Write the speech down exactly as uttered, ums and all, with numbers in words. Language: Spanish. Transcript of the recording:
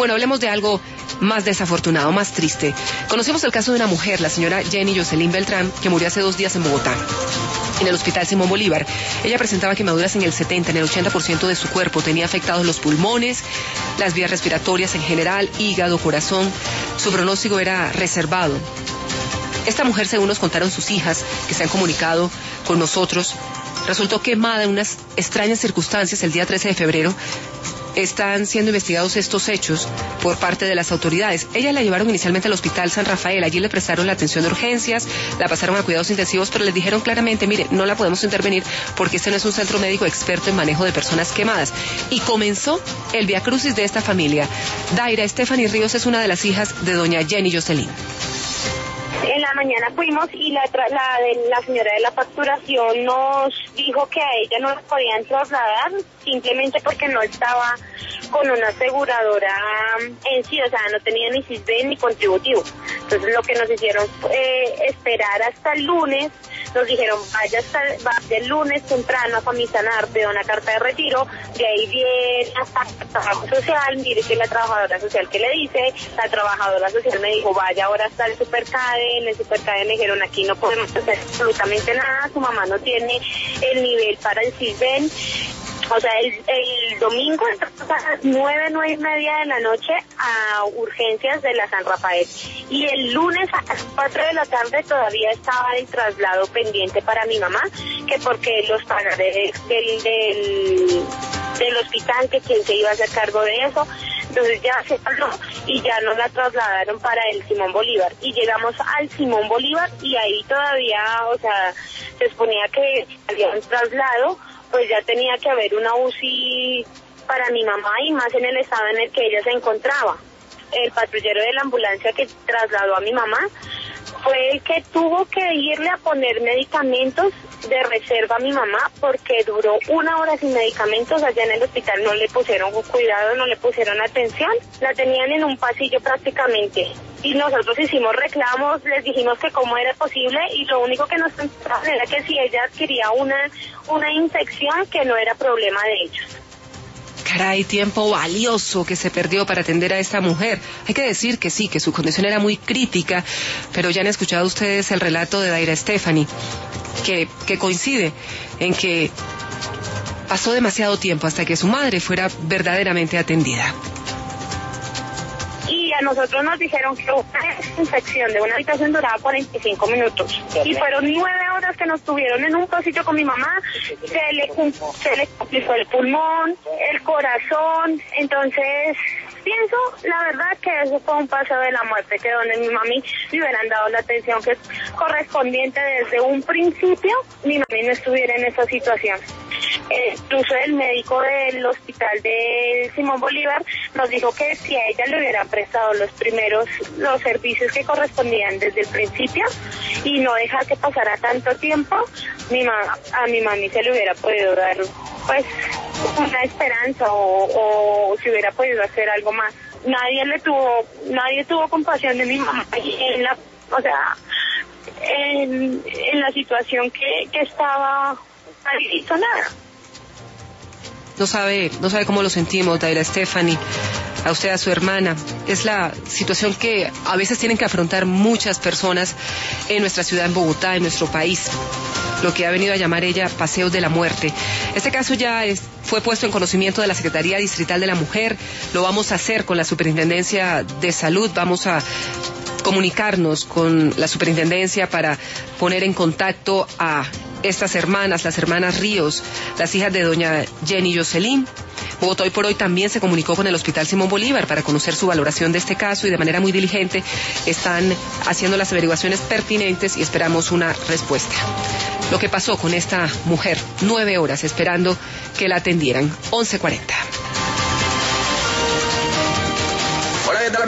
Bueno, hablemos de algo más desafortunado, más triste. Conocemos el caso de una mujer, la señora Jenny Jocelyn Beltrán, que murió hace dos días en Bogotá, en el Hospital Simón Bolívar. Ella presentaba quemaduras en el setenta, en el ochenta por ciento de su cuerpo. Tenía afectados los pulmones, las vías respiratorias en general, hígado, corazón. Su pronóstico era reservado. Esta mujer, según nos contaron sus hijas, que se han comunicado con nosotros, resultó quemada en unas extrañas circunstancias el día trece de febrero. Están siendo investigados estos hechos por parte de las autoridades. Ella la llevaron inicialmente al Hospital San Rafael. Allí le prestaron la atención de urgencias, la pasaron a cuidados intensivos, pero les dijeron claramente, mire, no la podemos intervenir porque este no es un centro médico experto en manejo de personas quemadas. Y comenzó el viacrucis de esta familia. Daira Stephanie Ríos es una de las hijas de doña Jenny Jocelyn. En la mañana fuimos y la, la, de, la señora de la facturación nos dijo que a ella no la podían trasladar simplemente porque no estaba con una aseguradora en sí, o sea, no tenía ni Sisbén ni contributivo. Entonces lo que nos hicieron fue eh, esperar hasta el lunes. Nos dijeron, vaya, hasta, vaya el lunes temprano a Famisanar, de una carta de retiro, de ahí viene hasta el trabajo social, mire que la trabajadora social que le dice, la trabajadora social me dijo, vaya ahora hasta el Supercade, en el Supercade me dijeron, aquí no podemos hacer absolutamente nada, su mamá no tiene el nivel para el Sisbén. O sea, el, el domingo entramos a las nueve, nueve y media de la noche a urgencias de la San Rafael. Y el lunes a las cuatro de la tarde todavía estaba el traslado pendiente para mi mamá, que porque los pagarés del, del, del hospital, que quien se iba a hacer cargo de eso. Entonces ya se paró y ya nos la trasladaron para el Simón Bolívar. Y llegamos al Simón Bolívar y ahí todavía, o sea, se exponía que había un traslado, pues ya tenía que haber una U C I para mi mamá y más en el estado en el que ella se encontraba. El patrullero de la ambulancia que trasladó a mi mamá fue el que tuvo que irle a poner medicamentos de reserva a mi mamá porque duró una hora sin medicamentos allá en el hospital. No le pusieron cuidado, no le pusieron atención, la tenían en un pasillo prácticamente. Y nosotros hicimos reclamos, les dijimos que cómo era posible y lo único que nos pensaban era que si ella adquiría una, una infección, que no era problema de ellos. Caray, tiempo valioso que se perdió para atender a esta mujer. Hay que decir que sí, que su condición era muy crítica, pero ya han escuchado ustedes el relato de Daira Stephanie, que, que coincide en que pasó demasiado tiempo hasta que su madre fuera verdaderamente atendida. Y a nosotros nos dijeron que una desinfección de una habitación duraba cuarenta y cinco minutos. Y fueron nueve horas que nos tuvieron en un pasillo con mi mamá. Se le, se le complicó el pulmón, el corazón. Entonces, pienso, la verdad, que eso fue un paso de la muerte, que donde mi mami le hubieran dado la atención que es correspondiente desde un principio, mi mami no estuviera en esa situación. Eh, incluso el médico del hospital de Simón Bolívar nos dijo que si a ella le hubieran prestado los primeros, los servicios que correspondían desde el principio y no dejar que pasara tanto tiempo, mi ma, a mi mami se le hubiera podido dar pues una esperanza o, o se hubiera podido hacer algo más. Nadie le tuvo, nadie tuvo compasión de mi mamá en la, o sea, en, en la situación que, que estaba, nadie hizo nada. No sabe, no sabe cómo lo sentimos, Daira Stephanie, a usted, a su hermana. Es la situación que a veces tienen que afrontar muchas personas en nuestra ciudad, en Bogotá, en nuestro país. Lo que ha venido a llamar ella paseos de la muerte. Este caso ya es, fue puesto en conocimiento de la Secretaría Distrital de la Mujer. Lo vamos a hacer con la Superintendencia de Salud. Vamos a comunicarnos con la superintendencia para poner en contacto a estas hermanas, las hermanas Ríos, las hijas de doña Jenny Jocelyn. Bogotá Hoy por Hoy también se comunicó con el Hospital Simón Bolívar para conocer su valoración de este caso y de manera muy diligente están haciendo las averiguaciones pertinentes y esperamos una respuesta. Lo que pasó con esta mujer, nueve horas esperando que la atendieran, once cuarenta.